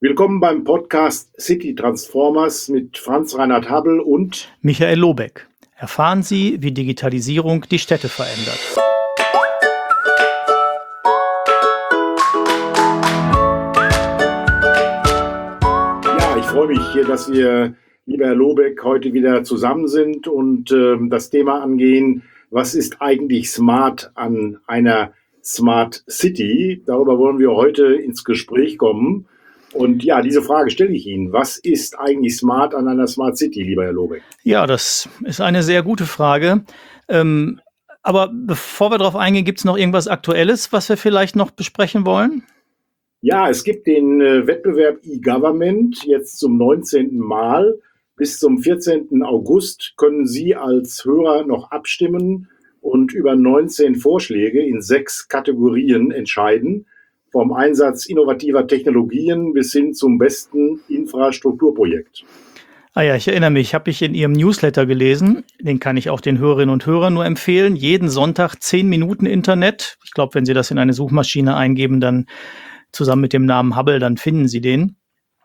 Willkommen beim Podcast City Transformers mit Franz Reinhard Habbel und Michael Lobeck. Erfahren Sie, wie Digitalisierung die Städte verändert. Ja, ich freue mich, dass wir, lieber Herr Lobeck, heute wieder zusammen sind und das Thema angehen, was ist eigentlich smart an einer Smart City? Darüber wollen wir heute ins Gespräch kommen. Und ja, diese Frage stelle ich Ihnen. Was ist eigentlich smart an einer Smart City, lieber Herr Lobeck? Ja, das ist eine sehr gute Frage. Aber bevor wir darauf eingehen, gibt es noch irgendwas Aktuelles, was wir vielleicht noch besprechen wollen? Ja, es gibt den Wettbewerb eGovernment jetzt zum 19. Mal. Bis zum 14. August können Sie als Hörer noch abstimmen und über 19 Vorschläge in 6 Kategorien entscheiden. Vom Einsatz innovativer Technologien bis hin zum besten Infrastrukturprojekt. Ah ja, ich erinnere mich, habe ich in Ihrem Newsletter gelesen. Den kann ich auch den Hörerinnen und Hörern nur empfehlen. Jeden Sonntag 10 Minuten Internet. Ich glaube, wenn Sie das in eine Suchmaschine eingeben, dann zusammen mit dem Namen Hubble, dann finden Sie den.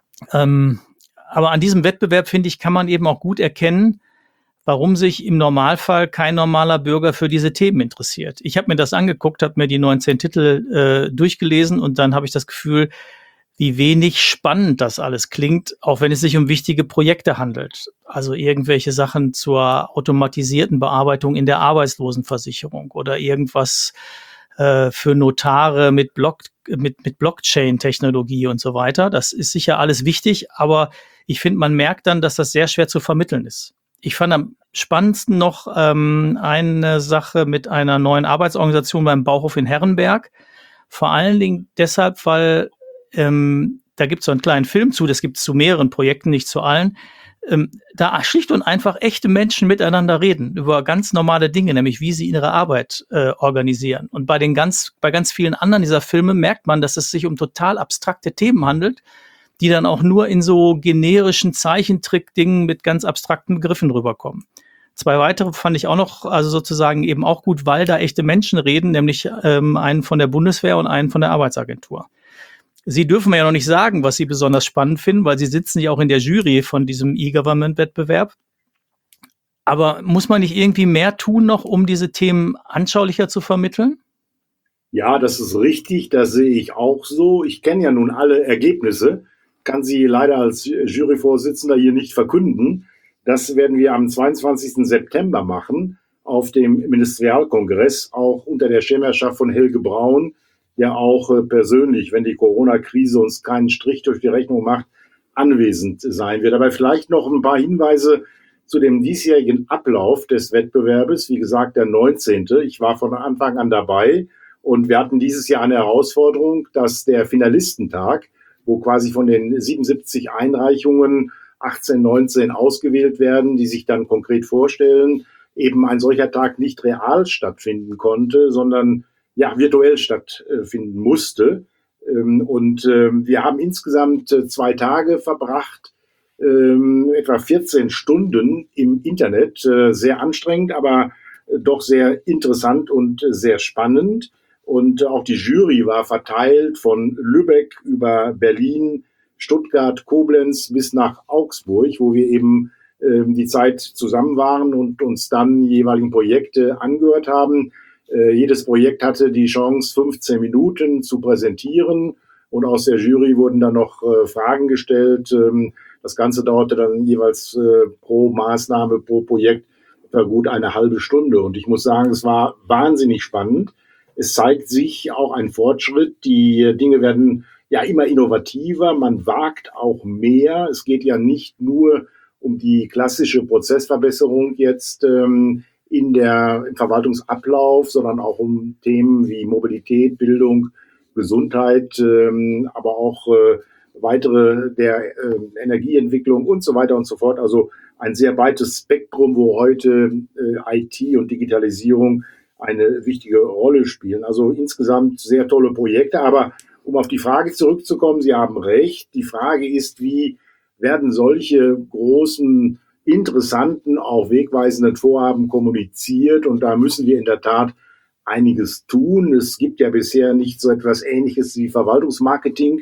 Aber an diesem Wettbewerb, finde ich, kann man eben auch gut erkennen, warum sich im Normalfall kein normaler Bürger für diese Themen interessiert. Ich habe mir das angeguckt, habe mir die 19 Titel durchgelesen und dann habe ich das Gefühl, wie wenig spannend das alles klingt, auch wenn es sich um wichtige Projekte handelt. Also irgendwelche Sachen zur automatisierten Bearbeitung in der Arbeitslosenversicherung oder irgendwas für Notare mit Blockchain-Technologie und so weiter. Das ist sicher alles wichtig, aber ich finde, man merkt dann, dass das sehr schwer zu vermitteln ist. Ich fand am spannendsten noch eine Sache mit einer neuen Arbeitsorganisation beim Bauhof in Herrenberg. Vor allen Dingen deshalb, weil da gibt es so einen kleinen Film zu, das gibt es zu mehreren Projekten, nicht zu allen. Da schlicht und einfach echte Menschen miteinander reden über ganz normale Dinge, nämlich wie sie ihre Arbeit organisieren. Und bei ganz vielen anderen dieser Filme merkt man, dass es sich um total abstrakte Themen handelt, die dann auch nur in so generischen Zeichentrick-Dingen mit ganz abstrakten Begriffen rüberkommen. 2 weitere fand ich auch noch, also sozusagen eben auch gut, weil da echte Menschen reden, nämlich einen von der Bundeswehr und einen von der Arbeitsagentur. Sie dürfen mir ja noch nicht sagen, was Sie besonders spannend finden, weil Sie sitzen ja auch in der Jury von diesem eGovernment-Wettbewerb. Aber muss man nicht irgendwie mehr tun noch, um diese Themen anschaulicher zu vermitteln? Ja, das ist richtig, das sehe ich auch so. Ich kenne ja nun alle Ergebnisse, kann sie leider als Juryvorsitzender hier nicht verkünden. Das werden wir am 22. September machen auf dem Ministerialkongress, auch unter der Schirmherrschaft von Helge Braun, der auch persönlich, wenn die Corona-Krise uns keinen Strich durch die Rechnung macht, anwesend sein wird. Aber vielleicht noch ein paar Hinweise zu dem diesjährigen Ablauf des Wettbewerbes. Wie gesagt, der 19. Ich war von Anfang an dabei und wir hatten dieses Jahr eine Herausforderung, dass der Finalistentag, wo quasi von den 77 Einreichungen 18, 19 ausgewählt werden, die sich dann konkret vorstellen, eben ein solcher Tag nicht real stattfinden konnte, sondern ja, virtuell stattfinden musste. Wir haben insgesamt 2 Tage verbracht, etwa 14 Stunden im Internet. Sehr anstrengend, aber doch sehr interessant und sehr spannend. Und auch die Jury war verteilt von Lübeck über Berlin, Stuttgart, Koblenz bis nach Augsburg, wo wir eben die Zeit zusammen waren und uns dann die jeweiligen Projekte angehört haben. Jedes Projekt hatte die Chance, 15 Minuten zu präsentieren und aus der Jury wurden dann noch Fragen gestellt. Das Ganze dauerte dann jeweils pro Maßnahme, pro Projekt etwa gut eine halbe Stunde. Und ich muss sagen, es war wahnsinnig spannend. Es zeigt sich auch ein Fortschritt. Die Dinge werden ja immer innovativer. Man wagt auch mehr. Es geht ja nicht nur um die klassische Prozessverbesserung jetzt im Verwaltungsablauf, sondern auch um Themen wie Mobilität, Bildung, Gesundheit, aber auch weitere der Energieentwicklung und so weiter und so fort. Also ein sehr weites Spektrum, wo heute IT und Digitalisierung eine wichtige Rolle spielen. Also insgesamt sehr tolle Projekte. Aber um auf die Frage zurückzukommen, Sie haben recht. Die Frage ist, wie werden solche großen, interessanten, auch wegweisenden Vorhaben kommuniziert? Und da müssen wir in der Tat einiges tun. Es gibt ja bisher nicht so etwas Ähnliches wie Verwaltungsmarketing,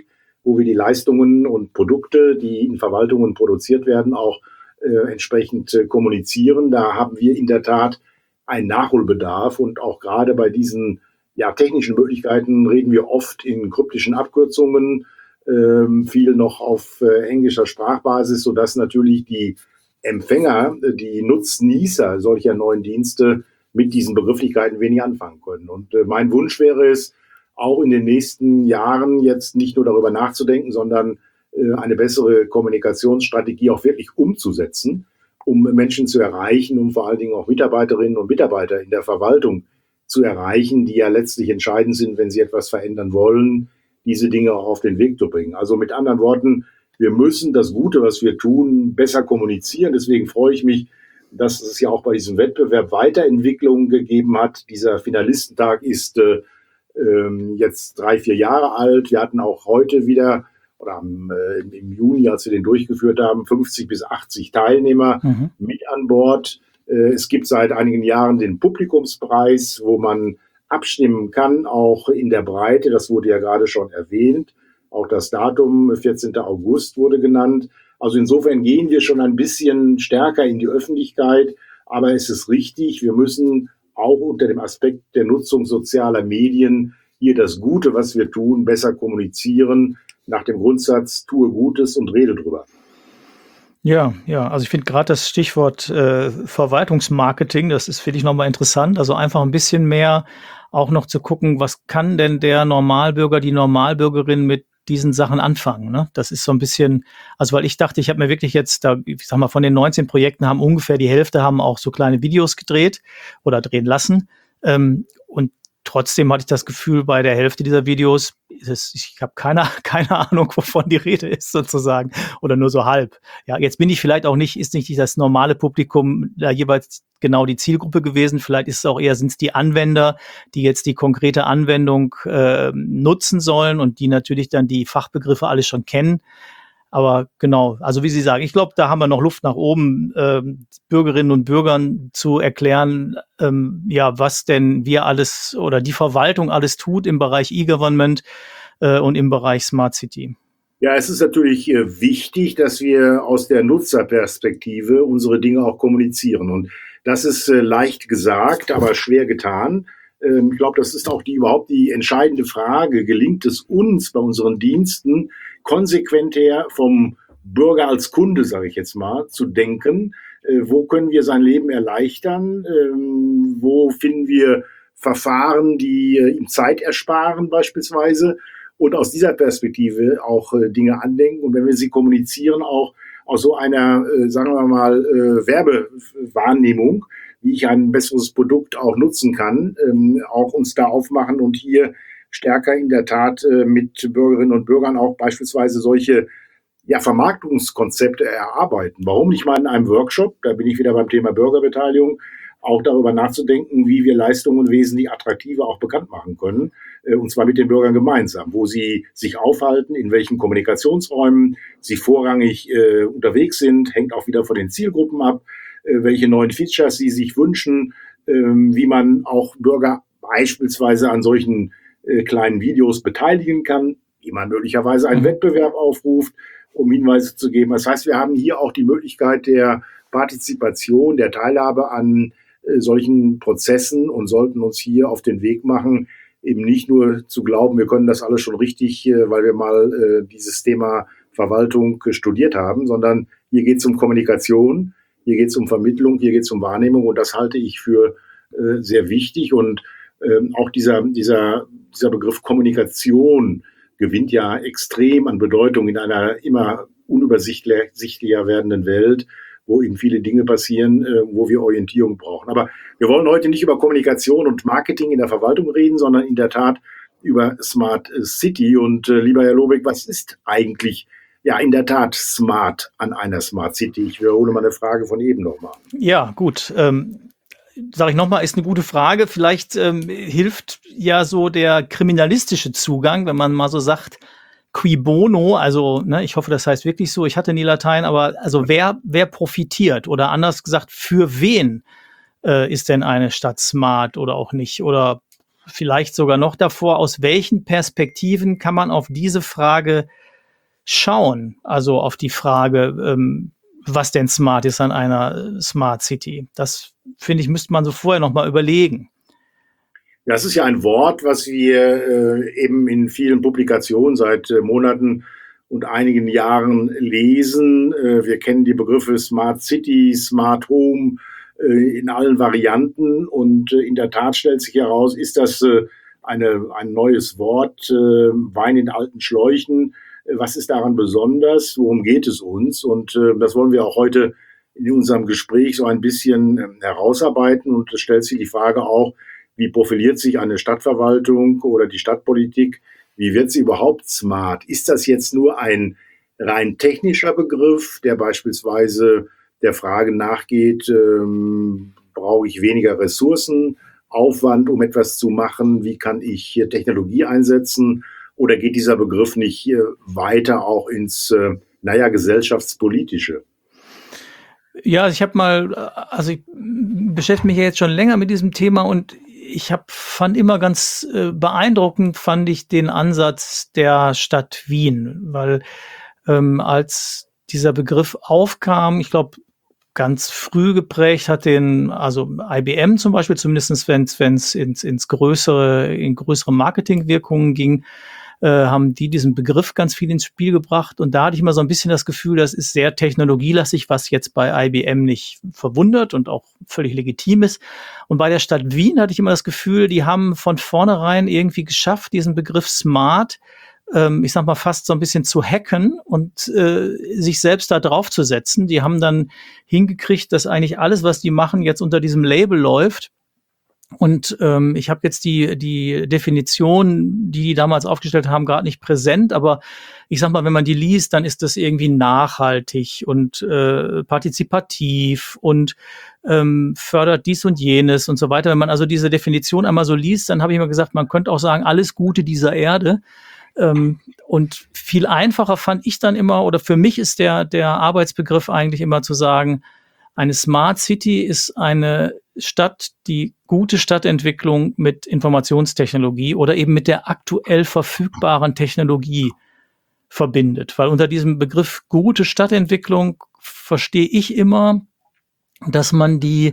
wo wir die Leistungen und Produkte, die in Verwaltungen produziert werden, auch entsprechend kommunizieren. Da haben wir in der Tat einen Nachholbedarf und auch gerade bei diesen technischen Möglichkeiten reden wir oft in kryptischen Abkürzungen, viel noch auf englischer Sprachbasis, sodass natürlich die Empfänger, die Nutznießer solcher neuen Dienste mit diesen Begrifflichkeiten wenig anfangen können. Und mein Wunsch wäre es, auch in den nächsten Jahren jetzt nicht nur darüber nachzudenken, sondern eine bessere Kommunikationsstrategie auch wirklich umzusetzen, um Menschen zu erreichen, um vor allen Dingen auch Mitarbeiterinnen und Mitarbeiter in der Verwaltung zu erreichen, die ja letztlich entscheidend sind, wenn sie etwas verändern wollen, diese Dinge auch auf den Weg zu bringen. Also mit anderen Worten, wir müssen das Gute, was wir tun, besser kommunizieren. Deswegen freue ich mich, dass es ja auch bei diesem Wettbewerb Weiterentwicklungen gegeben hat. Dieser Finalistentag ist jetzt 3-4 Jahre alt. Wir hatten auch heute wieder oder im Juni, als wir den durchgeführt haben, 50 bis 80 Teilnehmer mit an Bord. Es gibt seit einigen Jahren den Publikumspreis, wo man abstimmen kann, auch in der Breite. Das wurde ja gerade schon erwähnt. Auch das Datum, 14. August, wurde genannt. Also insofern gehen wir schon ein bisschen stärker in die Öffentlichkeit. Aber es ist richtig, wir müssen auch unter dem Aspekt der Nutzung sozialer Medien hier das Gute, was wir tun, besser kommunizieren, nach dem Grundsatz, tue Gutes und rede drüber. Ja, also ich finde gerade das Stichwort Verwaltungsmarketing, das ist, finde ich, nochmal interessant. Also einfach ein bisschen mehr auch noch zu gucken, was kann denn der Normalbürger, die Normalbürgerin mit diesen Sachen anfangen, ne? Das ist so ein bisschen, also weil ich dachte, ich habe mir wirklich jetzt, ich sag mal, von den 19 Projekten haben ungefähr die Hälfte haben auch so kleine Videos gedreht oder drehen lassen. Und trotzdem hatte ich das Gefühl, bei der Hälfte dieser Videos, ich habe keine Ahnung, wovon die Rede ist sozusagen oder nur so halb. Ja, jetzt bin ich vielleicht auch ist nicht das normale Publikum da jeweils genau die Zielgruppe gewesen. Vielleicht ist es auch eher, sind es die Anwender, die jetzt die konkrete Anwendung nutzen sollen und die natürlich dann die Fachbegriffe alles schon kennen. Aber genau, also wie Sie sagen, ich glaube, da haben wir noch Luft nach oben, Bürgerinnen und Bürgern zu erklären, was denn wir alles oder die Verwaltung alles tut im Bereich E-Government und im Bereich Smart City. Ja, es ist natürlich wichtig, dass wir aus der Nutzerperspektive unsere Dinge auch kommunizieren. Und das ist leicht gesagt, aber schwer getan. Ich glaube, das ist auch überhaupt die entscheidende Frage. Gelingt es uns bei unseren Diensten, konsequent her vom Bürger als Kunde, sage ich jetzt mal, zu denken? Wo können wir sein Leben erleichtern? Wo finden wir Verfahren, die ihm Zeit ersparen beispielsweise? Und aus dieser Perspektive auch Dinge andenken. Und wenn wir sie kommunizieren, auch aus so einer, sagen wir mal, Werbewahrnehmung, wie ich ein besseres Produkt auch nutzen kann, auch uns da aufmachen und hier stärker in der Tat mit Bürgerinnen und Bürgern auch beispielsweise solche Vermarktungskonzepte erarbeiten. Warum nicht mal in einem Workshop, da bin ich wieder beim Thema Bürgerbeteiligung, auch darüber nachzudenken, wie wir Leistungen wesentlich attraktiver auch bekannt machen können, und zwar mit den Bürgern gemeinsam, wo sie sich aufhalten, in welchen Kommunikationsräumen sie vorrangig unterwegs sind, hängt auch wieder von den Zielgruppen ab, welche neuen Features sie sich wünschen, wie man auch Bürger beispielsweise an solchen kleinen Videos beteiligen kann, wie man möglicherweise einen Wettbewerb aufruft, um Hinweise zu geben. Das heißt, wir haben hier auch die Möglichkeit der Partizipation, der Teilhabe an solchen Prozessen und sollten uns hier auf den Weg machen, eben nicht nur zu glauben, wir können das alles schon richtig, weil wir mal dieses Thema Verwaltung studiert haben, sondern hier geht es um Kommunikation, hier geht es um Vermittlung, hier geht es um Wahrnehmung und das halte ich für sehr wichtig und auch dieser Begriff Kommunikation gewinnt ja extrem an Bedeutung in einer immer unübersichtlicher werdenden Welt, wo eben viele Dinge passieren, wo wir Orientierung brauchen. Aber wir wollen heute nicht über Kommunikation und Marketing in der Verwaltung reden, sondern in der Tat über Smart City. Und lieber Herr Lobeck, was ist eigentlich in der Tat smart an einer Smart City? Ich wiederhole meine Frage von eben nochmal. Ja, gut. Sage ich nochmal, ist eine gute Frage. Vielleicht hilft ja so der kriminalistische Zugang, wenn man mal so sagt, qui bono, also ich hoffe, das heißt wirklich so, ich hatte nie Latein, aber also wer profitiert oder anders gesagt, für wen ist denn eine Stadt smart oder auch nicht? Oder vielleicht sogar noch davor, aus welchen Perspektiven kann man auf diese Frage schauen, also auf die Frage, was denn smart ist an einer Smart City. Das, finde ich, müsste man so vorher noch mal überlegen. Das ist ja ein Wort, was wir eben in vielen Publikationen seit Monaten und einigen Jahren lesen. Wir kennen die Begriffe Smart City, Smart Home in allen Varianten. Und in der Tat stellt sich heraus, ist das ein neues Wort, Wein in alten Schläuchen. Was ist daran besonders? Worum geht es uns? Und das wollen wir auch heute in unserem Gespräch so ein bisschen herausarbeiten. Und es stellt sich die Frage auch, wie profiliert sich eine Stadtverwaltung oder die Stadtpolitik? Wie wird sie überhaupt smart? Ist das jetzt nur ein rein technischer Begriff, der beispielsweise der Frage nachgeht, brauche ich weniger Ressourcenaufwand, um etwas zu machen? Wie kann ich hier Technologie einsetzen? Oder geht dieser Begriff nicht weiter auch ins, gesellschaftspolitische? Ja, ich beschäftige mich ja jetzt schon länger mit diesem Thema und fand immer ganz beeindruckend, fand ich den Ansatz der Stadt Wien, weil als dieser Begriff aufkam, ich glaube, ganz früh geprägt hat also IBM zum Beispiel, zumindest wenn es in größere Marketingwirkungen ging, haben die diesen Begriff ganz viel ins Spiel gebracht. Und da hatte ich immer so ein bisschen das Gefühl, das ist sehr technologielastig, was jetzt bei IBM nicht verwundert und auch völlig legitim ist. Und bei der Stadt Wien hatte ich immer das Gefühl, die haben von vornherein irgendwie geschafft, diesen Begriff Smart, ich sag mal, fast so ein bisschen zu hacken und sich selbst da drauf zu setzen. Die haben dann hingekriegt, dass eigentlich alles, was die machen, jetzt unter diesem Label läuft. Und ich habe jetzt die Definition, die damals aufgestellt haben, gerade nicht präsent, aber ich sag mal, wenn man die liest, dann ist das irgendwie nachhaltig und partizipativ und fördert dies und jenes und so weiter. Wenn man also diese Definition einmal so liest, dann habe ich immer gesagt, man könnte auch sagen, alles Gute dieser Erde. Und viel einfacher fand ich dann immer, oder für mich ist der Arbeitsbegriff eigentlich immer zu sagen, eine Smart City ist eine Stadt, die gute Stadtentwicklung mit Informationstechnologie oder eben mit der aktuell verfügbaren Technologie verbindet. Weil unter diesem Begriff gute Stadtentwicklung verstehe ich immer, dass man die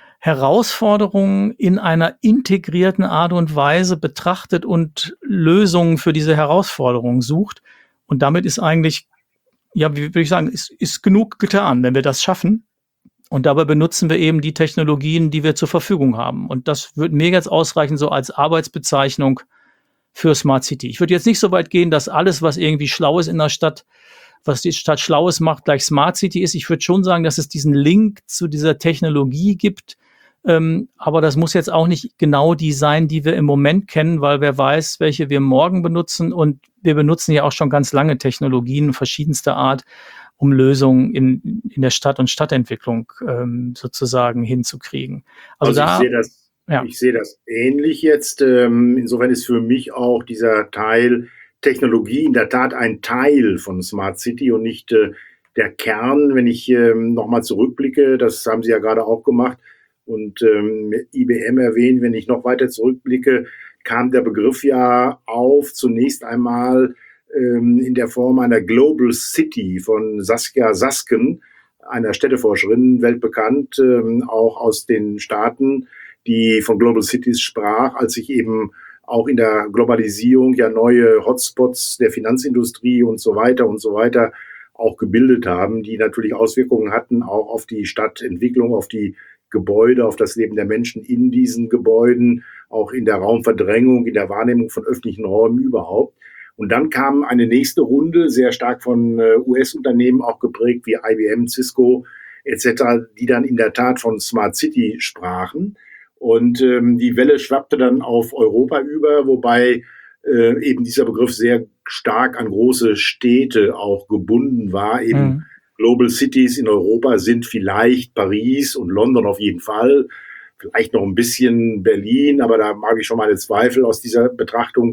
Herausforderungen in einer integrierten Art und Weise betrachtet und Lösungen für diese Herausforderungen sucht. Und damit ist eigentlich, ja, wie würde ich sagen, ist genug getan, wenn wir das schaffen. Und dabei benutzen wir eben die Technologien, die wir zur Verfügung haben. Und das würde mir jetzt ausreichen, so als Arbeitsbezeichnung für Smart City. Ich würde jetzt nicht so weit gehen, dass alles, was irgendwie schlau ist in der Stadt, was die Stadt Schlaues macht, gleich Smart City ist. Ich würde schon sagen, dass es diesen Link zu dieser Technologie gibt. Aber das muss jetzt auch nicht genau die sein, die wir im Moment kennen, weil wer weiß, welche wir morgen benutzen. Und wir benutzen ja auch schon ganz lange Technologien verschiedenster Art, um Lösungen in der Stadt und Stadtentwicklung sozusagen hinzukriegen. Also ich sehe das ähnlich jetzt. Insofern ist für mich auch dieser Teil Technologie in der Tat ein Teil von Smart City und nicht der Kern. Wenn ich nochmal zurückblicke, das haben Sie ja gerade auch gemacht und IBM erwähnt, wenn ich noch weiter zurückblicke, kam der Begriff ja auf, zunächst einmal in der Form einer Global City von Saskia Sasken, einer Städteforscherin, weltbekannt, auch aus den Staaten, die von Global Cities sprach, als sich eben auch in der Globalisierung ja neue Hotspots der Finanzindustrie und so weiter auch gebildet haben, die natürlich Auswirkungen hatten auch auf die Stadtentwicklung, auf die Gebäude, auf das Leben der Menschen in diesen Gebäuden, auch in der Raumverdrängung, in der Wahrnehmung von öffentlichen Räumen überhaupt. Und dann kam eine nächste Runde, sehr stark von US-Unternehmen auch geprägt, wie IBM, Cisco etc., die dann in der Tat von Smart City sprachen. Und die Welle schwappte dann auf Europa über, wobei eben dieser Begriff sehr stark an große Städte auch gebunden war. Eben Global Cities in Europa sind vielleicht Paris und London auf jeden Fall, vielleicht noch ein bisschen Berlin, aber da mag ich schon meine Zweifel aus dieser Betrachtung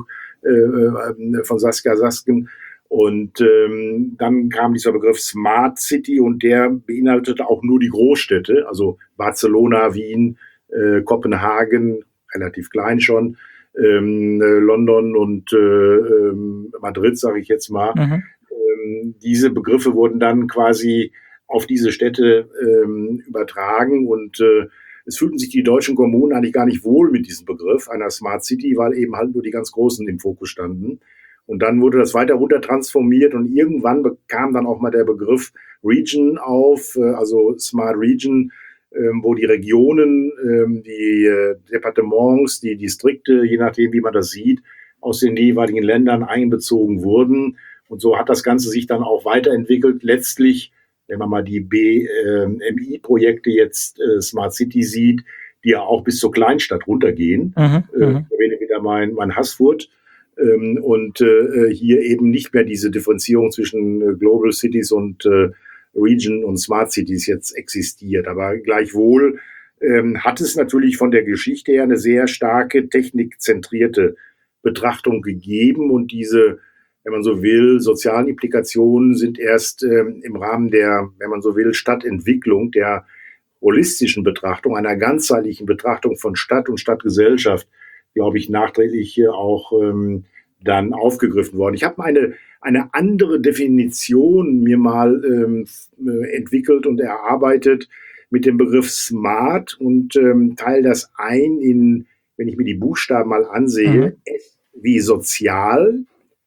von Saskia Sasken. Und dann kam dieser Begriff Smart City und der beinhaltete auch nur die Großstädte, also Barcelona, Wien, Kopenhagen, relativ klein schon, London und Madrid, sage ich jetzt mal. Diese Begriffe wurden dann quasi auf diese Städte übertragen und es fühlten sich die deutschen Kommunen eigentlich gar nicht wohl mit diesem Begriff einer Smart City, weil eben halt nur die ganz Großen im Fokus standen. Und dann wurde das weiter runter transformiert und irgendwann bekam dann auch mal der Begriff Region auf, also Smart Region, wo die Regionen, die Departements, die Distrikte, je nachdem, wie man das sieht, aus den jeweiligen Ländern einbezogen wurden. Und so hat das Ganze sich dann auch weiterentwickelt. Letztlich, wenn man mal die BMI-Projekte jetzt Smart City sieht, die ja auch bis zur Kleinstadt runtergehen. Ich erwähne wieder mein Haßfurt. Und hier eben nicht mehr diese Differenzierung zwischen Global Cities und Region und Smart Cities jetzt existiert. Aber gleichwohl hat es natürlich von der Geschichte her eine sehr starke technikzentrierte Betrachtung gegeben und diese, wenn man so will, sozialen Implikationen sind erst im Rahmen der, wenn man so will, Stadtentwicklung, der holistischen Betrachtung, einer ganzheitlichen Betrachtung von Stadt und Stadtgesellschaft, glaube ich, nachträglich hier auch dann aufgegriffen worden. Ich habe eine andere Definition mir mal entwickelt und erarbeitet mit dem Begriff Smart und teile das ein in, wenn ich mir die Buchstaben mal ansehe, S wie sozial,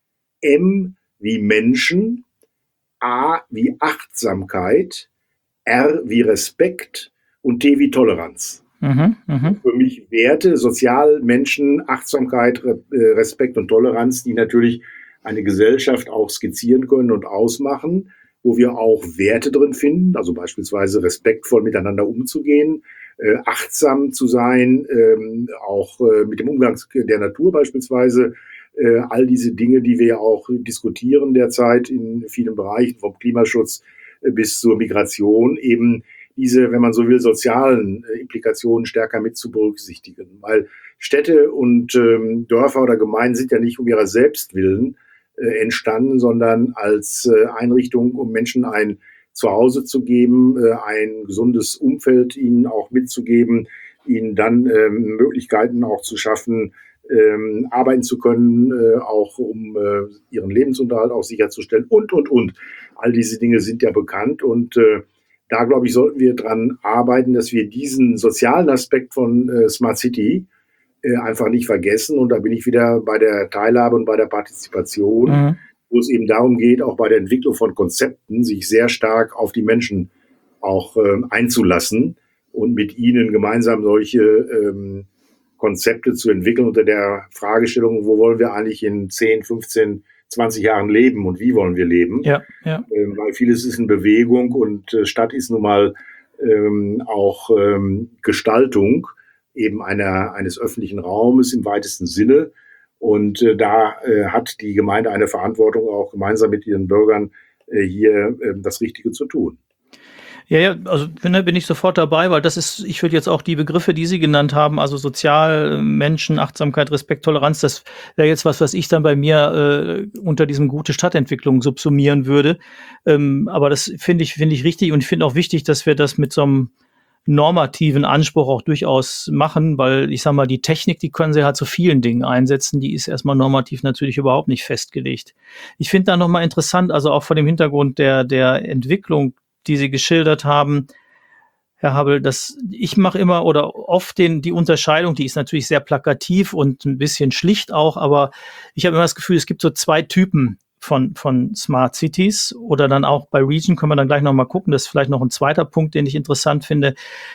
M wie Menschen, A wie Achtsamkeit, R wie Respekt und T wie Toleranz. Für mich Werte, Sozial, Menschen, Achtsamkeit, Respekt und Toleranz, die natürlich eine Gesellschaft auch skizzieren können und ausmachen, wo wir auch Werte drin finden, also beispielsweise respektvoll miteinander umzugehen, achtsam zu sein, auch mit dem Umgang der Natur beispielsweise, all diese Dinge, die wir ja auch diskutieren derzeit in vielen Bereichen, vom Klimaschutz bis zur Migration, eben diese, wenn man so will, sozialen Implikationen stärker mit zu berücksichtigen. Weil Städte und Dörfer oder Gemeinden sind ja nicht um ihrer selbst willen entstanden, sondern als Einrichtung, um Menschen ein Zuhause zu geben, ein gesundes Umfeld ihnen auch mitzugeben, ihnen dann Möglichkeiten auch zu schaffen, arbeiten zu können, auch um ihren Lebensunterhalt auch sicherzustellen und. All diese Dinge sind ja bekannt und da, glaube ich, sollten wir dran arbeiten, dass wir diesen sozialen Aspekt von Smart City einfach nicht vergessen. Und da bin ich wieder bei der Teilhabe und bei der Partizipation, wo es eben darum geht, auch bei der Entwicklung von Konzepten, sich sehr stark auf die Menschen auch einzulassen und mit ihnen gemeinsam solche Konzepte zu entwickeln unter der Fragestellung, wo wollen wir eigentlich in 10, 15, 20 Jahren leben und wie wollen wir leben? Ja. Weil vieles ist in Bewegung und Stadt ist nun mal auch Gestaltung eben eines öffentlichen Raumes im weitesten Sinne. Und da hat die Gemeinde eine Verantwortung, auch gemeinsam mit ihren Bürgern hier das Richtige zu tun. Ja, also bin ich sofort dabei, weil das ist, ich würde jetzt auch die Begriffe, die Sie genannt haben, also sozial, Menschen, Achtsamkeit, Respekt, Toleranz, das wäre jetzt was ich dann bei mir unter diesem gute Stadtentwicklung subsumieren würde. Aber das finde ich richtig und ich finde auch wichtig, dass wir das mit so einem normativen Anspruch auch durchaus machen, weil ich sage mal, die Technik, die können Sie halt zu vielen Dingen einsetzen, die ist erstmal normativ natürlich überhaupt nicht festgelegt. Ich finde da nochmal interessant, also auch vor dem Hintergrund der Entwicklung, die Sie geschildert haben, Herr Habel, ich mache immer oder oft die Unterscheidung, die ist natürlich sehr plakativ und ein bisschen schlicht auch, aber ich habe immer das Gefühl, es gibt so zwei Typen von Smart Cities oder dann auch bei Region können wir dann gleich nochmal gucken, das ist vielleicht noch ein zweiter Punkt, den ich interessant finde,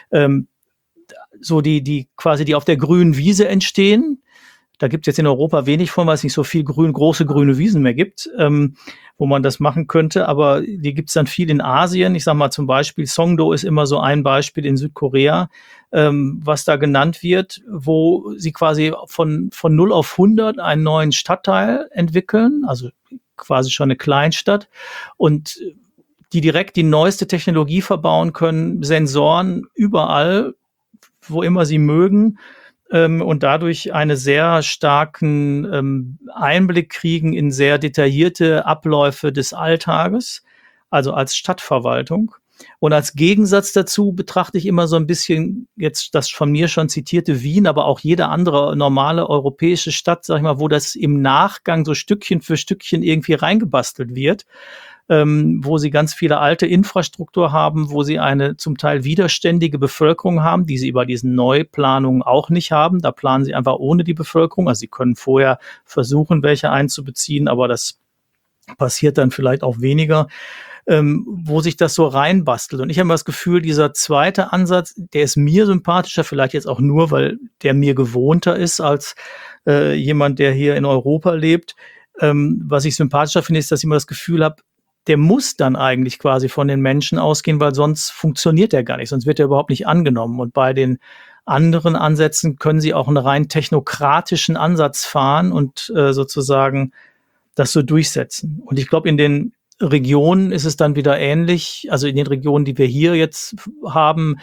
so die quasi die auf der grünen Wiese entstehen. Da gibt es jetzt in Europa wenig von, weil es nicht so viel große grüne Wiesen mehr gibt, wo man das machen könnte. Aber die gibt es dann viel in Asien. Ich sage mal zum Beispiel, Songdo ist immer so ein Beispiel in Südkorea, was da genannt wird, wo sie quasi von 0 auf 100 einen neuen Stadtteil entwickeln, also quasi schon eine Kleinstadt und die direkt die neueste Technologie verbauen können, Sensoren überall, wo immer sie mögen, und dadurch einen sehr starken Einblick kriegen in sehr detaillierte Abläufe des Alltages, also als Stadtverwaltung. Und als Gegensatz dazu betrachte ich immer so ein bisschen jetzt das von mir schon zitierte Wien, aber auch jede andere normale europäische Stadt, sag ich mal, wo das im Nachgang so Stückchen für Stückchen irgendwie reingebastelt wird, wo sie ganz viele alte Infrastruktur haben, wo sie eine zum Teil widerständige Bevölkerung haben, die sie bei diesen Neuplanungen auch nicht haben. Da planen sie einfach ohne die Bevölkerung. Also sie können vorher versuchen, welche einzubeziehen, aber das passiert dann vielleicht auch weniger, wo sich das so reinbastelt. Und ich habe das Gefühl, dieser zweite Ansatz, der ist mir sympathischer, vielleicht jetzt auch nur, weil der mir gewohnter ist als jemand, der hier in Europa lebt. Was ich sympathischer finde, ist, dass ich immer das Gefühl habe, der muss dann eigentlich quasi von den Menschen ausgehen, weil sonst funktioniert der gar nicht, sonst wird er überhaupt nicht angenommen. Und bei den anderen Ansätzen können sie auch einen rein technokratischen Ansatz fahren und sozusagen das so durchsetzen. Und ich glaube, in den Regionen ist es dann wieder ähnlich, also in den Regionen, die wir hier jetzt haben,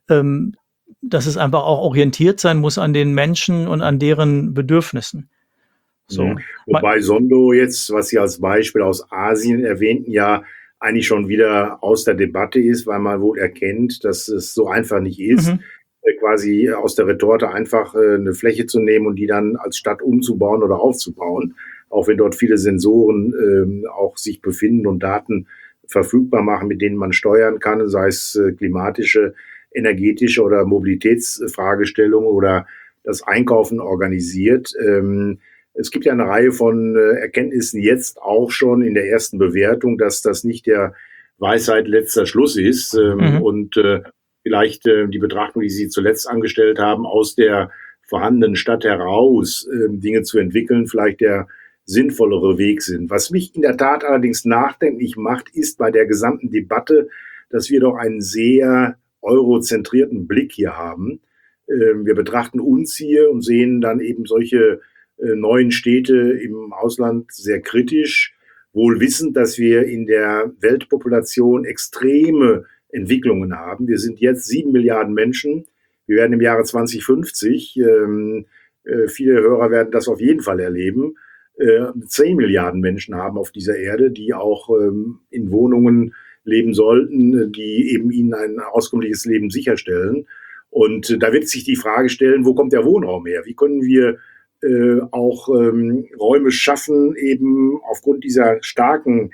dass es einfach auch orientiert sein muss an den Menschen und an deren Bedürfnissen. So. Wobei Sondo jetzt, was Sie als Beispiel aus Asien erwähnten, ja eigentlich schon wieder aus der Debatte ist, weil man wohl erkennt, dass es so einfach nicht ist, quasi aus der Retorte einfach eine Fläche zu nehmen und die dann als Stadt umzubauen oder aufzubauen, auch wenn dort viele Sensoren auch sich befinden und Daten verfügbar machen, mit denen man steuern kann, sei es klimatische, energetische oder Mobilitätsfragestellungen oder das Einkaufen organisiert. Es gibt ja eine Reihe von Erkenntnissen jetzt auch schon in der ersten Bewertung, dass das nicht der Weisheit letzter Schluss ist und vielleicht die Betrachtung, die Sie zuletzt angestellt haben, aus der vorhandenen Stadt heraus Dinge zu entwickeln, vielleicht der sinnvollere Weg sind. Was mich in der Tat allerdings nachdenklich macht, ist bei der gesamten Debatte, dass wir doch einen sehr eurozentrierten Blick hier haben. Wir betrachten uns hier und sehen dann eben solche neuen Städte im Ausland sehr kritisch, wohl wissend, dass wir in der Weltpopulation extreme Entwicklungen haben. Wir sind jetzt 7 Milliarden Menschen. Wir werden im Jahre 2050, viele Hörer werden das auf jeden Fall erleben, 10 Milliarden Menschen haben auf dieser Erde, die auch in Wohnungen leben sollten, die eben ihnen ein auskömmliches Leben sicherstellen. Und da wird sich die Frage stellen, wo kommt der Wohnraum her? Wie können wir auch Räume schaffen, eben aufgrund dieses starken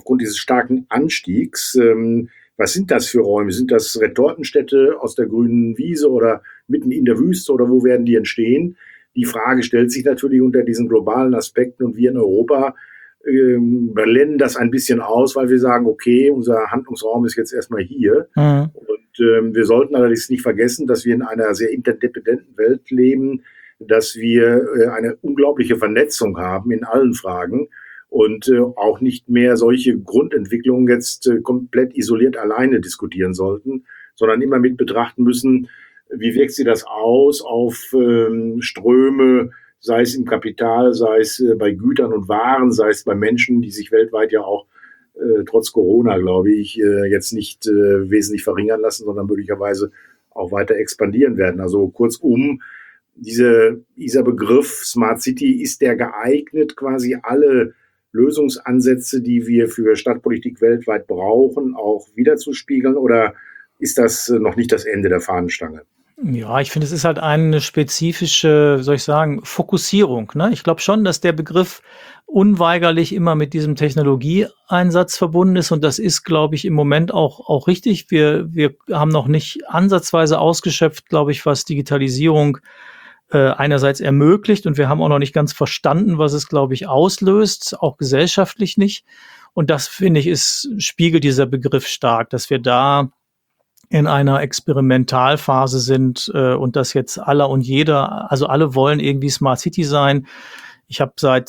Anstiegs. Was sind das für Räume? Sind das Retortenstädte aus der grünen Wiese oder mitten in der Wüste oder wo werden die entstehen? Die Frage stellt sich natürlich unter diesen globalen Aspekten und wir in Europa blenden das ein bisschen aus, weil wir sagen, okay, unser Handlungsraum ist jetzt erstmal hier. Und wir sollten allerdings nicht vergessen, dass wir in einer sehr interdependenten Welt leben, dass wir eine unglaubliche Vernetzung haben in allen Fragen und auch nicht mehr solche Grundentwicklungen jetzt komplett isoliert alleine diskutieren sollten, sondern immer mit betrachten müssen, wie wirkt sich das aus auf Ströme, sei es im Kapital, sei es bei Gütern und Waren, sei es bei Menschen, die sich weltweit ja auch trotz Corona, glaube ich, jetzt nicht wesentlich verringern lassen, sondern möglicherweise auch weiter expandieren werden. Also kurzum, dieser Begriff Smart City, ist der geeignet, quasi alle Lösungsansätze, die wir für Stadtpolitik weltweit brauchen, auch wiederzuspiegeln? Oder ist das noch nicht das Ende der Fahnenstange? Ja, ich finde, es ist halt eine spezifische, soll ich sagen, Fokussierung, ne? Ich glaube schon, dass der Begriff unweigerlich immer mit diesem Technologieeinsatz verbunden ist und das ist, glaube ich, im Moment auch richtig. Wir haben noch nicht ansatzweise ausgeschöpft, glaube ich, was Digitalisierung einerseits ermöglicht und wir haben auch noch nicht ganz verstanden, was es, glaube ich, auslöst, auch gesellschaftlich nicht. Und das, finde ich, spiegelt dieser Begriff stark, dass wir da in einer Experimentalphase sind und dass jetzt alle und jeder, also alle wollen irgendwie Smart City sein. Ich habe seit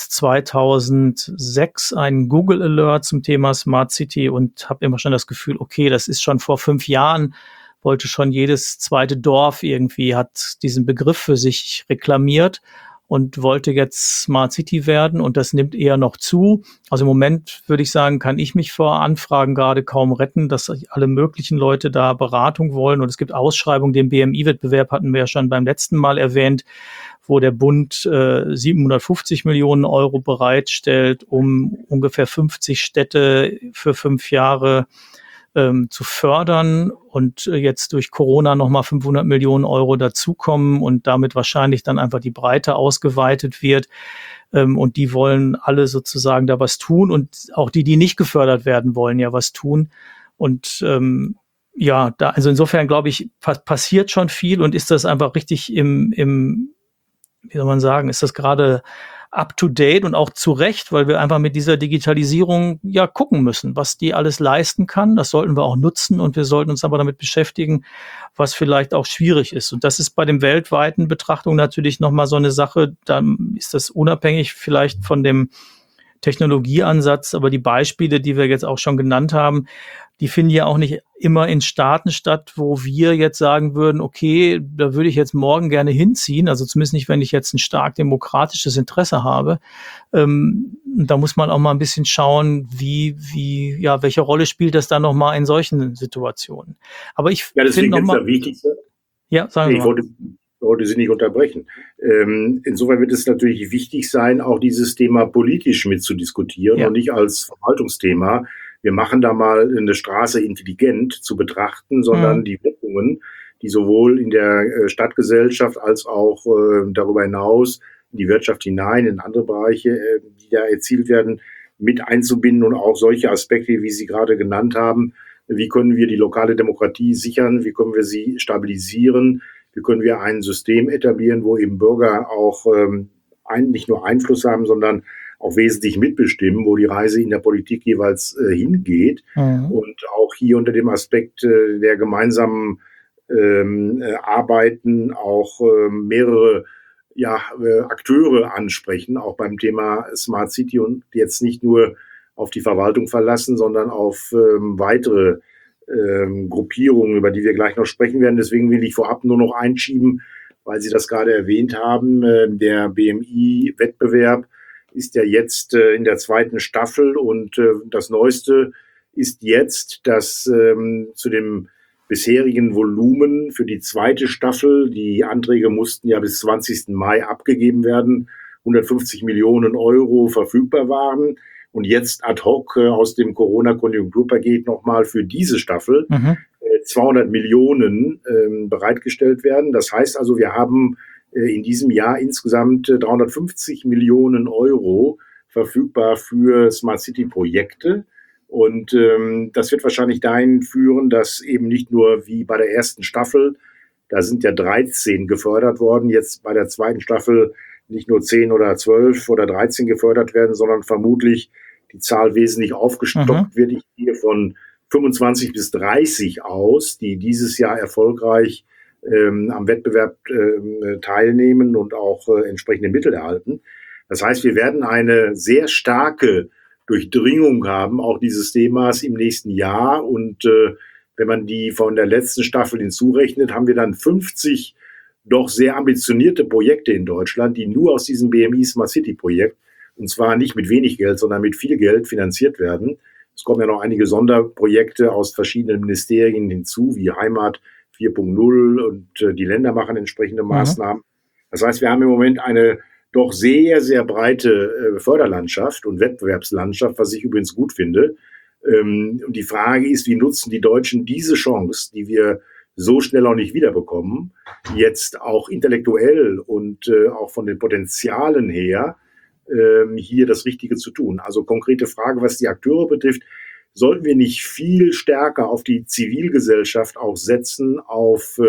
2006 einen Google Alert zum Thema Smart City und habe immer schon das Gefühl, okay, das ist schon vor 5 Jahren, wollte schon jedes zweite Dorf irgendwie, hat diesen Begriff für sich reklamiert und wollte jetzt Smart City werden und das nimmt eher noch zu. Also im Moment würde ich sagen, kann ich mich vor Anfragen gerade kaum retten, dass alle möglichen Leute da Beratung wollen und es gibt Ausschreibungen, den BMI-Wettbewerb hatten wir ja schon beim letzten Mal erwähnt, wo der Bund 750 Millionen Euro bereitstellt, um ungefähr 50 Städte für 5 Jahre zu fördern und jetzt durch Corona nochmal 500 Millionen Euro dazukommen und damit wahrscheinlich dann einfach die Breite ausgeweitet wird. Und die wollen alle sozusagen da was tun und auch die nicht gefördert werden, wollen ja was tun. Und ja, also insofern glaube ich, passiert schon viel und ist das einfach richtig wie soll man sagen, ist das gerade up to date und auch zu Recht, weil wir einfach mit dieser Digitalisierung ja gucken müssen, was die alles leisten kann. Das sollten wir auch nutzen und wir sollten uns aber damit beschäftigen, was vielleicht auch schwierig ist. Und das ist bei dem weltweiten Betrachtung natürlich nochmal so eine Sache, da ist das unabhängig vielleicht von dem Technologieansatz, aber die Beispiele, die wir jetzt auch schon genannt haben, die finden ja auch nicht immer in Staaten statt, wo wir jetzt sagen würden, okay, da würde ich jetzt morgen gerne hinziehen, also zumindest nicht, wenn ich jetzt ein stark demokratisches Interesse habe. Da muss man auch mal ein bisschen schauen, welche Rolle spielt das dann nochmal in solchen Situationen. Aber ich finde nochmal... Ja, sagen Sie mal. Ich wollte Sie nicht unterbrechen. Insofern wird es natürlich wichtig sein, auch dieses Thema politisch mitzudiskutieren und nicht als Verwaltungsthema. Wir machen da mal eine Straße intelligent zu betrachten, sondern die Wirkungen, die sowohl in der Stadtgesellschaft als auch darüber hinaus in die Wirtschaft hinein, in andere Bereiche, die da erzielt werden, mit einzubinden und auch solche Aspekte, wie Sie gerade genannt haben. Wie können wir die lokale Demokratie sichern? Wie können wir sie stabilisieren? Wie können wir ein System etablieren, wo eben Bürger auch nicht nur Einfluss haben, sondern auch wesentlich mitbestimmen, wo die Reise in der Politik jeweils hingeht. Und auch hier unter dem Aspekt der gemeinsamen Arbeiten auch mehrere Akteure ansprechen, auch beim Thema Smart City und jetzt nicht nur auf die Verwaltung verlassen, sondern auf weitere Gruppierungen, über die wir gleich noch sprechen werden. Deswegen will ich vorab nur noch einschieben, weil Sie das gerade erwähnt haben, der BMI-Wettbewerb ist ja jetzt in der 2. Staffel und das Neueste ist jetzt, dass zu dem bisherigen Volumen für die 2. Staffel, die Anträge mussten ja bis 20. Mai abgegeben werden, 150 Millionen Euro verfügbar waren. Und jetzt ad hoc aus dem Corona-Konjunkturpaket nochmal für diese Staffel 200 Millionen bereitgestellt werden. Das heißt also, wir haben in diesem Jahr insgesamt 350 Millionen Euro verfügbar für Smart City-Projekte. Und das wird wahrscheinlich dahin führen, dass eben nicht nur wie bei der 1. Staffel, da sind ja 13 gefördert worden, jetzt bei der 2. Staffel nicht nur 10 oder 12 oder 13 gefördert werden, sondern vermutlich die Zahl wesentlich aufgestockt wird. Ich gehe von 25 bis 30 aus, die dieses Jahr erfolgreich am Wettbewerb teilnehmen und auch entsprechende Mittel erhalten. Das heißt, wir werden eine sehr starke Durchdringung haben, auch dieses Themas im nächsten Jahr. Und wenn man die von der letzten Staffel hinzurechnet, haben wir dann 50 doch sehr ambitionierte Projekte in Deutschland, die nur aus diesem BMI Smart City Projekt, und zwar nicht mit wenig Geld, sondern mit viel Geld finanziert werden. Es kommen ja noch einige Sonderprojekte aus verschiedenen Ministerien hinzu, wie Heimat 4.0 und die Länder machen entsprechende Maßnahmen. Das heißt, wir haben im Moment eine doch sehr, sehr breite Förderlandschaft und Wettbewerbslandschaft, was ich übrigens gut finde. Und die Frage ist, wie nutzen die Deutschen diese Chance, die wir so schnell auch nicht wiederbekommen, jetzt auch intellektuell und auch von den Potenzialen her, hier das Richtige zu tun. Also konkrete Frage, was die Akteure betrifft, sollten wir nicht viel stärker auf die Zivilgesellschaft auch setzen, auf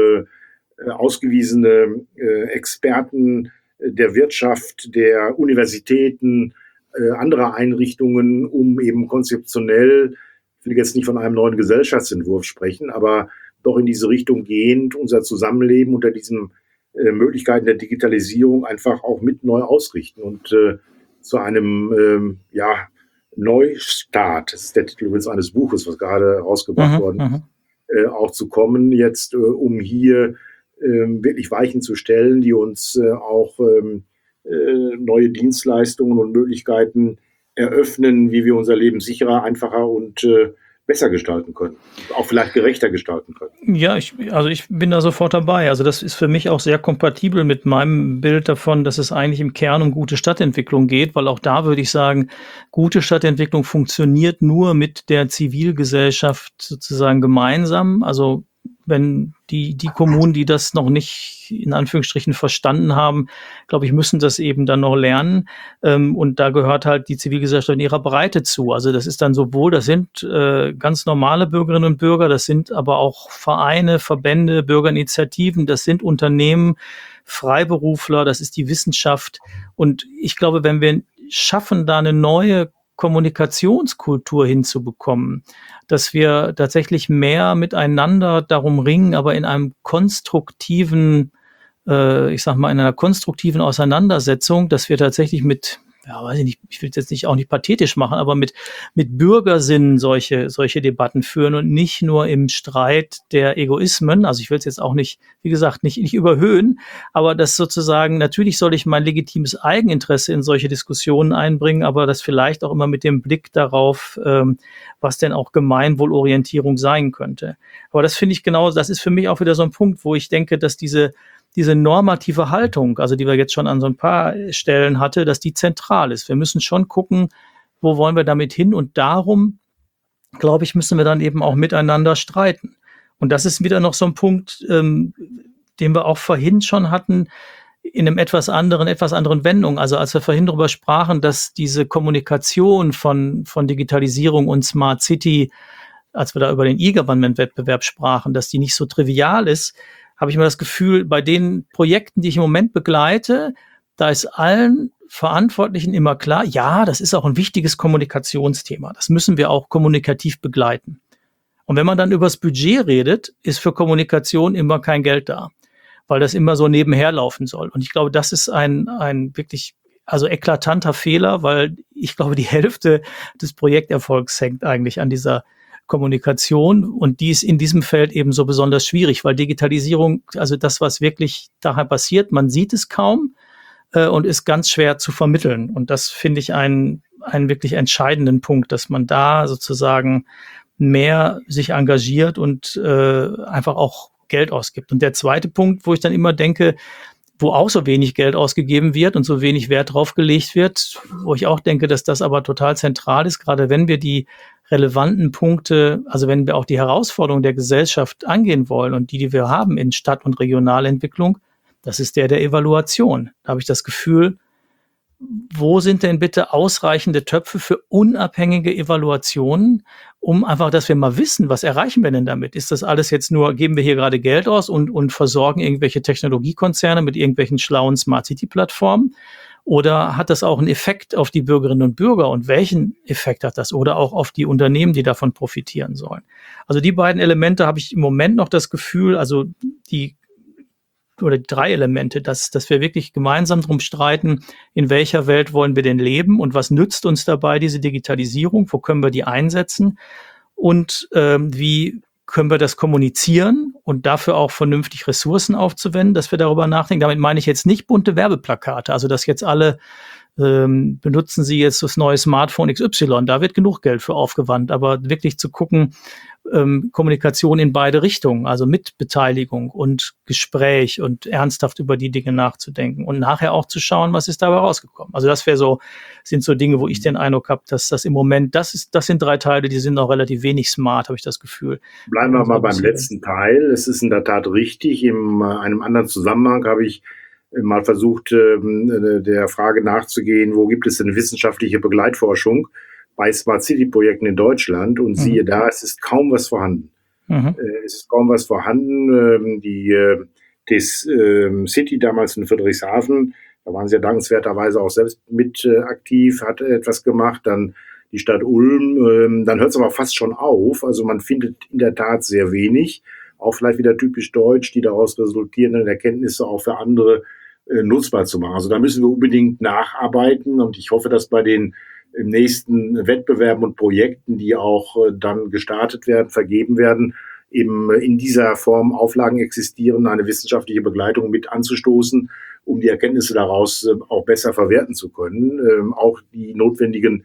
ausgewiesene Experten der Wirtschaft, der Universitäten, anderer Einrichtungen, um eben konzeptionell, ich will jetzt nicht von einem neuen Gesellschaftsentwurf sprechen, aber doch in diese Richtung gehend unser Zusammenleben unter diesen Möglichkeiten der Digitalisierung einfach auch mit neu ausrichten und zu einem Neustart, das ist der Titel übrigens eines Buches, was gerade herausgebracht worden ist, auch zu kommen, jetzt um hier wirklich Weichen zu stellen, die uns auch neue Dienstleistungen und Möglichkeiten eröffnen, wie wir unser Leben sicherer, einfacher und besser gestalten können, auch vielleicht gerechter gestalten können. Ja, ich bin da sofort dabei. Also das ist für mich auch sehr kompatibel mit meinem Bild davon, dass es eigentlich im Kern um gute Stadtentwicklung geht, weil auch da würde ich sagen, gute Stadtentwicklung funktioniert nur mit der Zivilgesellschaft sozusagen gemeinsam. Also wenn die Kommunen, die das noch nicht in Anführungsstrichen verstanden haben, glaube ich, müssen das eben dann noch lernen. Und da gehört halt die Zivilgesellschaft in ihrer Breite zu. Also das ist dann sowohl, das sind ganz normale Bürgerinnen und Bürger, das sind aber auch Vereine, Verbände, Bürgerinitiativen, das sind Unternehmen, Freiberufler, das ist die Wissenschaft. Und ich glaube, wenn wir schaffen, da eine neue Kommunikationskultur hinzubekommen, dass wir tatsächlich mehr miteinander darum ringen, aber in einem konstruktiven, ich sag mal, in einer konstruktiven Auseinandersetzung, dass wir tatsächlich mit, ja, weiß ich nicht, ich will es jetzt nicht auch nicht pathetisch machen, aber mit Bürgersinn solche Debatten führen und nicht nur im Streit der Egoismen. Also ich will es jetzt auch nicht, wie gesagt, nicht überhöhen, aber das sozusagen, natürlich soll ich mein legitimes Eigeninteresse in solche Diskussionen einbringen, aber das vielleicht auch immer mit dem Blick darauf, was denn auch Gemeinwohlorientierung sein könnte. Aber das finde ich genau, das ist für mich auch wieder so ein Punkt, wo ich denke, dass diese normative Haltung, also die wir jetzt schon an so ein paar Stellen hatte, dass die zentral ist. Wir müssen schon gucken, wo wollen wir damit hin? Und darum, glaube ich, müssen wir dann eben auch miteinander streiten. Und das ist wieder noch so ein Punkt, den wir auch vorhin schon hatten, in einem etwas anderen Wendung. Also als wir vorhin darüber sprachen, dass diese Kommunikation von Digitalisierung und Smart City, als wir da über den E-Government-Wettbewerb sprachen, dass die nicht so trivial ist, habe ich immer das Gefühl, bei den Projekten, die ich im Moment begleite, da ist allen Verantwortlichen immer klar, ja, das ist auch ein wichtiges Kommunikationsthema. Das müssen wir auch kommunikativ begleiten. Und wenn man dann über das Budget redet, ist für Kommunikation immer kein Geld da, weil das immer so nebenher laufen soll. Und ich glaube, das ist ein wirklich also eklatanter Fehler, weil ich glaube, die Hälfte des Projekterfolgs hängt eigentlich an dieser Kommunikation, und die ist in diesem Feld eben so besonders schwierig, weil Digitalisierung, also das, was wirklich daher passiert, man sieht es kaum und ist ganz schwer zu vermitteln. Und das finde ich einen wirklich entscheidenden Punkt, dass man da sozusagen mehr sich engagiert und einfach auch Geld ausgibt. Und der zweite Punkt, wo ich dann immer denke, wo auch so wenig Geld ausgegeben wird und so wenig Wert drauf gelegt wird, wo ich auch denke, dass das aber total zentral ist, gerade wenn wir die relevanten Punkte, also wenn wir auch die Herausforderungen der Gesellschaft angehen wollen und die wir haben in Stadt- und Regionalentwicklung, das ist der Evaluation. Da habe ich das Gefühl, wo sind denn bitte ausreichende Töpfe für unabhängige Evaluationen, um einfach, dass wir mal wissen, was erreichen wir denn damit? Ist das alles jetzt nur, geben wir hier gerade Geld aus und versorgen irgendwelche Technologiekonzerne mit irgendwelchen schlauen Smart City-Plattformen? Oder hat das auch einen Effekt auf die Bürgerinnen und Bürger? Und welchen Effekt hat das? Oder auch auf die Unternehmen, die davon profitieren sollen? Also die beiden Elemente habe ich im Moment noch das Gefühl, also die 3 Elemente, dass wir wirklich gemeinsam drum streiten, in welcher Welt wollen wir denn leben und was nützt uns dabei diese Digitalisierung, wo können wir die einsetzen und wie können wir das kommunizieren und dafür auch vernünftig Ressourcen aufzuwenden, dass wir darüber nachdenken. Damit meine ich jetzt nicht bunte Werbeplakate, also dass jetzt alle benutzen Sie jetzt das neue Smartphone XY, da wird genug Geld für aufgewandt, aber wirklich zu gucken, Kommunikation in beide Richtungen, also mit Beteiligung und Gespräch und ernsthaft über die Dinge nachzudenken und nachher auch zu schauen, was ist dabei rausgekommen. Also das sind so Dinge, wo ich den Eindruck habe, dass das im Moment, das sind 3 Teile, die sind noch relativ wenig smart, habe ich das Gefühl. Bleiben wir mal beim letzten Teil. Es ist in der Tat richtig. In einem anderen Zusammenhang habe ich mal versucht, der Frage nachzugehen, wo gibt es denn wissenschaftliche Begleitforschung bei Smart City Projekten in Deutschland, und siehe da, es ist kaum was vorhanden. Es ist kaum was vorhanden. Die City damals in Friedrichshafen, da waren sie ja dankenswerterweise auch selbst mit aktiv, hat etwas gemacht, dann die Stadt Ulm, dann hört es aber fast schon auf. Also man findet in der Tat sehr wenig, auch vielleicht wieder typisch deutsch, die daraus resultierenden Erkenntnisse auch für andere nutzbar zu machen. Also da müssen wir unbedingt nacharbeiten, und ich hoffe, dass bei den nächsten Wettbewerben und Projekten, die auch dann gestartet werden, vergeben werden, eben in dieser Form Auflagen existieren, eine wissenschaftliche Begleitung mit anzustoßen, um die Erkenntnisse daraus auch besser verwerten zu können, auch die notwendigen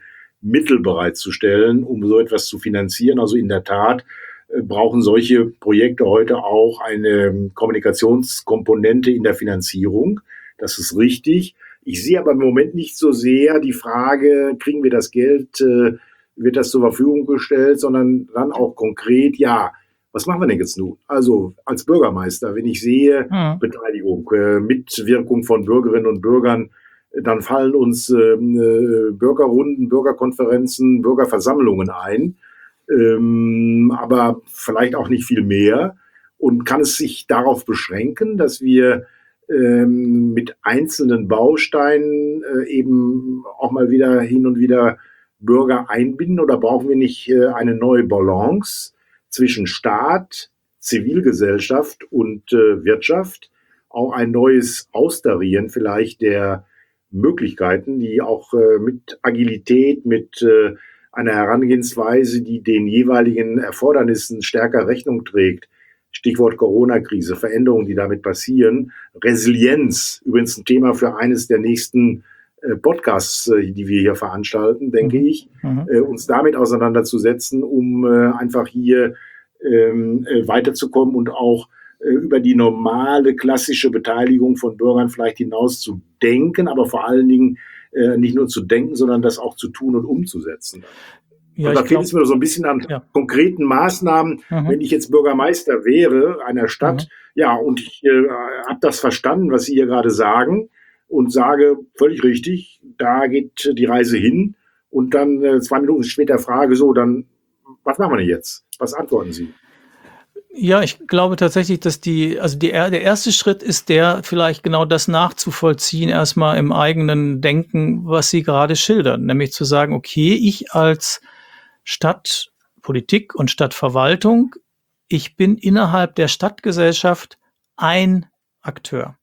Mittel bereitzustellen, um so etwas zu finanzieren. Also in der Tat brauchen solche Projekte heute auch eine Kommunikationskomponente in der Finanzierung. Das ist richtig. Ich sehe aber im Moment nicht so sehr die Frage, kriegen wir das Geld, wird das zur Verfügung gestellt, sondern dann auch konkret, ja, was machen wir denn jetzt nun? Also als Bürgermeister, wenn ich sehe, Beteiligung, Mitwirkung von Bürgerinnen und Bürgern, dann fallen uns Bürgerrunden, Bürgerkonferenzen, Bürgerversammlungen ein, aber vielleicht auch nicht viel mehr. Und kann es sich darauf beschränken, dass wir mit einzelnen Bausteinen eben auch mal wieder hin und wieder Bürger einbinden, oder brauchen wir nicht eine neue Balance zwischen Staat, Zivilgesellschaft und Wirtschaft, auch ein neues Austarieren vielleicht der Möglichkeiten, die auch mit Agilität, mit einer Herangehensweise, die den jeweiligen Erfordernissen stärker Rechnung trägt. Stichwort Corona-Krise, Veränderungen, die damit passieren. Resilienz, übrigens ein Thema für eines der nächsten Podcasts, die wir hier veranstalten, denke ich, uns damit auseinanderzusetzen, um einfach hier weiterzukommen und auch über die normale klassische Beteiligung von Bürgern vielleicht hinaus zu denken, aber vor allen Dingen nicht nur zu denken, sondern das auch zu tun und umzusetzen. Ja, und da fehlt es mir so ein bisschen an konkreten Maßnahmen. Wenn ich jetzt Bürgermeister wäre einer Stadt, ja, und ich habe das verstanden, was Sie hier gerade sagen, und sage, völlig richtig, da geht die Reise hin, und dann 2 Minuten später frage, so, dann, was machen wir denn jetzt? Was antworten Sie? Ja, ich glaube tatsächlich, dass der erste Schritt ist der, vielleicht genau das nachzuvollziehen, erstmal im eigenen Denken, was Sie gerade schildern, nämlich zu sagen, okay, ich als Stadtpolitik und Stadtverwaltung, ich bin innerhalb der Stadtgesellschaft ein Akteur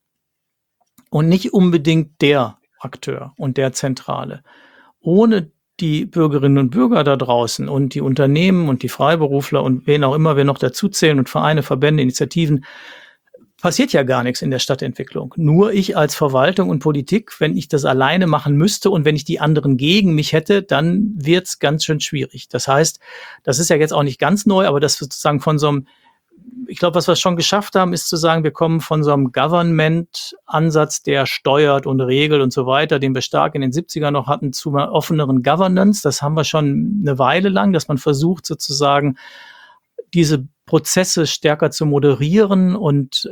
und nicht unbedingt der Akteur und der Zentrale. Ohne die Bürgerinnen und Bürger da draußen und die Unternehmen und die Freiberufler und wen auch immer wir noch dazuzählen und Vereine, Verbände, Initiativen, passiert ja gar nichts in der Stadtentwicklung. Nur ich als Verwaltung und Politik, wenn ich das alleine machen müsste und wenn ich die anderen gegen mich hätte, dann wird's ganz schön schwierig. Das heißt, das ist ja jetzt auch nicht ganz neu, aber das sozusagen von so einem, ich glaube, was wir schon geschafft haben, ist zu sagen, wir kommen von so einem Government-Ansatz, der steuert und regelt und so weiter, den wir stark in den 70ern noch hatten, zu einer offeneren Governance. Das haben wir schon eine Weile lang, dass man versucht sozusagen diese Prozesse stärker zu moderieren und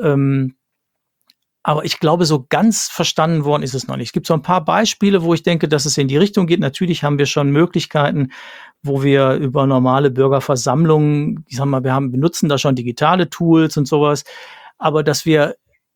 aber ich glaube, so ganz verstanden worden ist es noch nicht. Es gibt so ein paar Beispiele, wo ich denke, dass es in die Richtung geht. Natürlich haben wir schon Möglichkeiten, wo wir über normale Bürgerversammlungen, ich sag mal, wir benutzen da schon digitale Tools und sowas, aber dass wir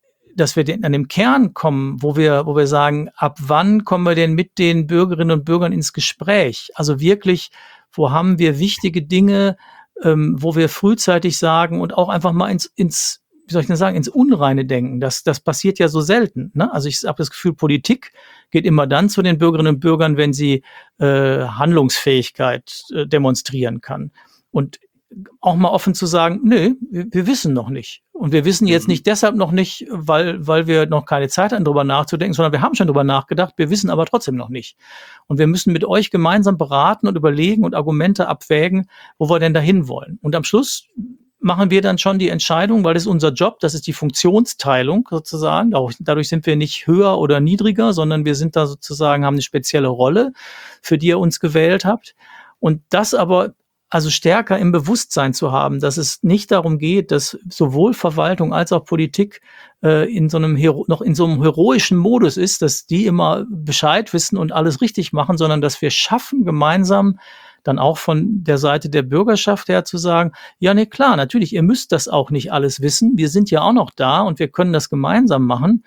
an dem Kern kommen, wo wir sagen, ab wann kommen wir denn mit den Bürgerinnen und Bürgern ins Gespräch? Also wirklich, wo haben wir wichtige Dinge, wo wir frühzeitig sagen und auch einfach mal ins wie soll ich denn sagen, ins Unreine denken. Das passiert ja so selten. Ne? Also ich habe das Gefühl, Politik geht immer dann zu den Bürgerinnen und Bürgern, wenn sie Handlungsfähigkeit demonstrieren kann. Und auch mal offen zu sagen, nö, wir wissen noch nicht. Und wir wissen jetzt nicht deshalb noch nicht, weil wir noch keine Zeit hatten, drüber nachzudenken, sondern wir haben schon drüber nachgedacht, wir wissen aber trotzdem noch nicht. Und wir müssen mit euch gemeinsam beraten und überlegen und Argumente abwägen, wo wir denn dahin wollen. Und am Schluss machen wir dann schon die Entscheidung, weil das ist unser Job, das ist die Funktionsteilung sozusagen. Dadurch sind wir nicht höher oder niedriger, sondern wir sind da sozusagen, haben eine spezielle Rolle, für die ihr uns gewählt habt. Und das aber also stärker im Bewusstsein zu haben, dass es nicht darum geht, dass sowohl Verwaltung als auch Politik in so einem heroischen Modus ist, dass die immer Bescheid wissen und alles richtig machen, sondern dass wir schaffen, gemeinsam dann auch von der Seite der Bürgerschaft her zu sagen, ja, ne, klar, natürlich, ihr müsst das auch nicht alles wissen. Wir sind ja auch noch da und wir können das gemeinsam machen,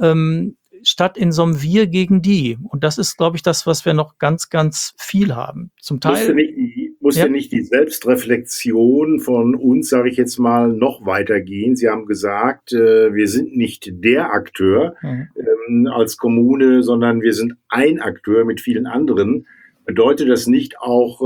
statt in so einem Wir gegen die. Und das ist, glaube ich, das, was wir noch ganz, ganz viel haben. Zum Teil. Musste nicht die Selbstreflexion von uns, sage ich jetzt mal, noch weitergehen? Sie haben gesagt, wir sind nicht der Akteur als Kommune, sondern wir sind ein Akteur mit vielen anderen. Bedeutet das nicht auch,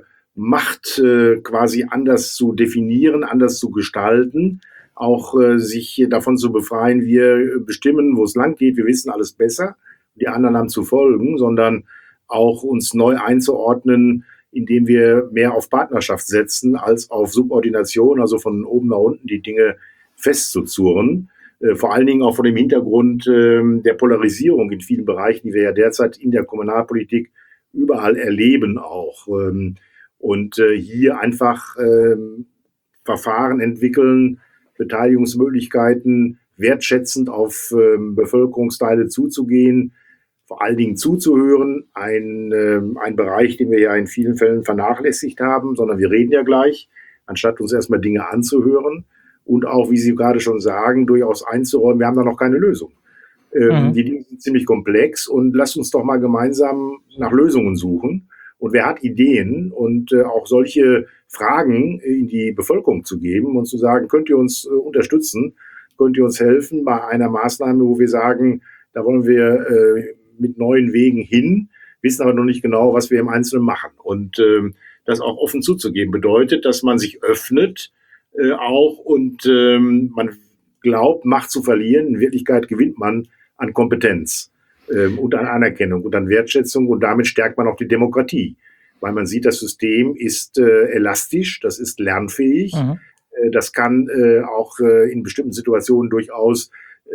Macht quasi anders zu definieren, anders zu gestalten, auch sich davon zu befreien, wir bestimmen, wo es lang geht, wir wissen alles besser, die anderen haben zu folgen, sondern auch uns neu einzuordnen, indem wir mehr auf Partnerschaft setzen als auf Subordination, also von oben nach unten die Dinge festzuzurren. Vor allen Dingen auch vor dem Hintergrund der Polarisierung in vielen Bereichen, die wir ja derzeit in der Kommunalpolitik überall erleben auch. Und hier einfach Verfahren entwickeln, Beteiligungsmöglichkeiten wertschätzend auf Bevölkerungsteile zuzugehen, vor allen Dingen zuzuhören, ein Bereich, den wir ja in vielen Fällen vernachlässigt haben, sondern wir reden ja gleich, anstatt uns erstmal Dinge anzuhören und auch, wie Sie gerade schon sagen, durchaus einzuräumen, wir haben da noch keine Lösung. Die Dinge sind ziemlich komplex und lasst uns doch mal gemeinsam nach Lösungen suchen. Und wer hat Ideen und auch solche Fragen in die Bevölkerung zu geben und zu sagen, könnt ihr uns unterstützen, könnt ihr uns helfen bei einer Maßnahme, wo wir sagen, da wollen wir mit neuen Wegen hin, wissen aber noch nicht genau, was wir im Einzelnen machen. Und das auch offen zuzugeben bedeutet, dass man sich öffnet auch und man glaubt, Macht zu verlieren. In Wirklichkeit gewinnt man an Kompetenz und an Anerkennung und an Wertschätzung und damit stärkt man auch die Demokratie. Weil man sieht, das System ist elastisch, das ist lernfähig, das kann auch in bestimmten Situationen durchaus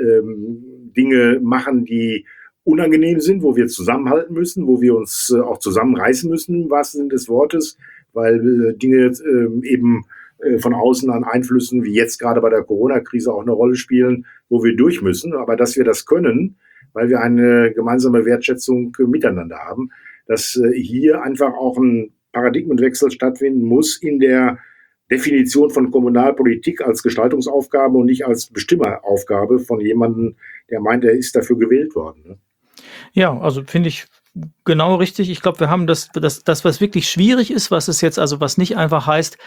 Dinge machen, die unangenehm sind, wo wir zusammenhalten müssen, wo wir uns auch zusammenreißen müssen, im wahrsten Sinne des Wortes, weil Dinge eben von außen an Einflüssen, wie jetzt gerade bei der Corona-Krise auch eine Rolle spielen, wo wir durch müssen. Aber dass wir das können, weil wir eine gemeinsame Wertschätzung miteinander haben, dass hier einfach auch ein Paradigmenwechsel stattfinden muss in der Definition von Kommunalpolitik als Gestaltungsaufgabe und nicht als Bestimmeraufgabe von jemandem, der meint, er ist dafür gewählt worden. Ne? Ja, also finde ich genau richtig. Ich glaube, wir haben das, was wirklich schwierig ist, was es jetzt, also was nicht einfach heißt,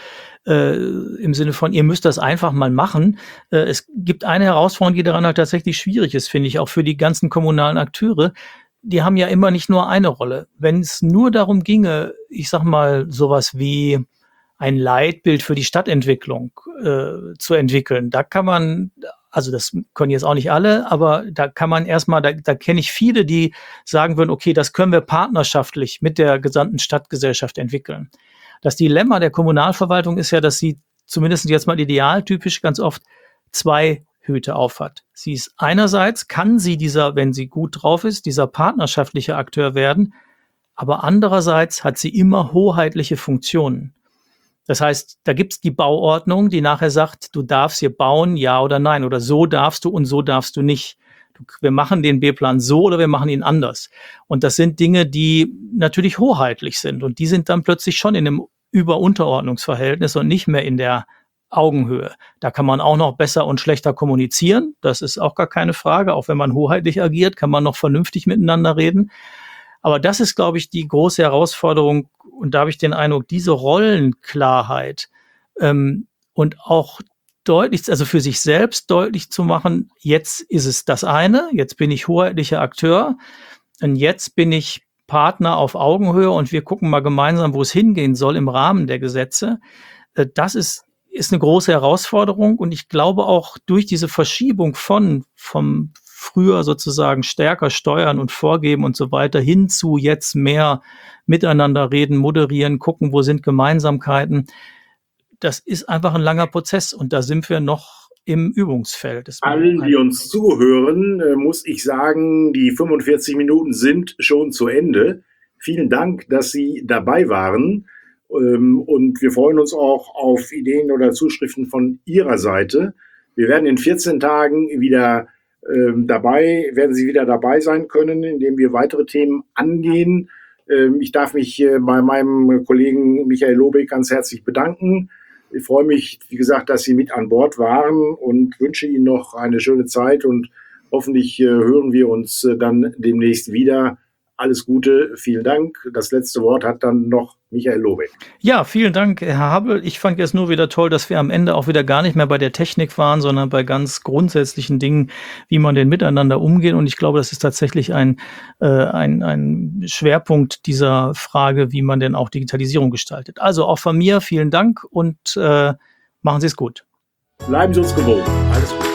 im Sinne von, ihr müsst das einfach mal machen. Es gibt eine Herausforderung, die daran halt tatsächlich schwierig ist, finde ich, auch für die ganzen kommunalen Akteure. Die haben ja immer nicht nur eine Rolle. Wenn es nur darum ginge, ich sag mal, sowas wie ein Leitbild für die Stadtentwicklung zu entwickeln, da kann man, also das können jetzt auch nicht alle, aber da kann man erstmal, da kenne ich viele, die sagen würden, okay, das können wir partnerschaftlich mit der gesamten Stadtgesellschaft entwickeln. Das Dilemma der Kommunalverwaltung ist ja, dass sie zumindest jetzt mal idealtypisch ganz oft zwei Hüte aufhat. Sie ist einerseits, kann sie dieser, wenn sie gut drauf ist, dieser partnerschaftliche Akteur werden, aber andererseits hat sie immer hoheitliche Funktionen. Das heißt, da gibt's die Bauordnung, die nachher sagt, du darfst hier bauen, ja oder nein, oder so darfst du und so darfst du nicht. Wir machen den B-Plan so oder wir machen ihn anders. Und das sind Dinge, die natürlich hoheitlich sind und die sind dann plötzlich schon in einem Über-Unterordnungsverhältnis und nicht mehr in der Augenhöhe. Da kann man auch noch besser und schlechter kommunizieren. Das ist auch gar keine Frage. Auch wenn man hoheitlich agiert, kann man noch vernünftig miteinander reden. Aber das ist, glaube ich, die große Herausforderung. Und da habe ich den Eindruck, diese Rollenklarheit und auch deutlich, also für sich selbst deutlich zu machen, jetzt ist es das eine, jetzt bin ich hoheitlicher Akteur und jetzt bin ich Partner auf Augenhöhe und wir gucken mal gemeinsam, wo es hingehen soll im Rahmen der Gesetze. Das ist eine große Herausforderung und ich glaube auch durch diese Verschiebung vom früher sozusagen stärker steuern und vorgeben und so weiter hin zu jetzt mehr miteinander reden, moderieren, gucken, wo sind Gemeinsamkeiten. Das ist einfach ein langer Prozess und da sind wir noch im Übungsfeld. Allen, die uns zuhören, muss ich sagen, die 45 Minuten sind schon zu Ende. Vielen Dank, dass Sie dabei waren. Und wir freuen uns auch auf Ideen oder Zuschriften von Ihrer Seite. Wir werden in 14 Tagen wieder werden Sie wieder dabei sein können, indem wir weitere Themen angehen. Ich darf mich bei meinem Kollegen Michael Lobeck ganz herzlich bedanken. Ich freue mich, wie gesagt, dass Sie mit an Bord waren und wünsche Ihnen noch eine schöne Zeit und hoffentlich hören wir uns dann demnächst wieder. Alles Gute, vielen Dank. Das letzte Wort hat dann noch Michael Lobeck. Ja, vielen Dank, Herr Habel. Ich fand jetzt nur wieder toll, dass wir am Ende auch wieder gar nicht mehr bei der Technik waren, sondern bei ganz grundsätzlichen Dingen, wie man denn miteinander umgeht. Und ich glaube, das ist tatsächlich ein Schwerpunkt dieser Frage, wie man denn auch Digitalisierung gestaltet. Also auch von mir vielen Dank und machen Sie es gut. Bleiben Sie uns gewogen. Alles gut.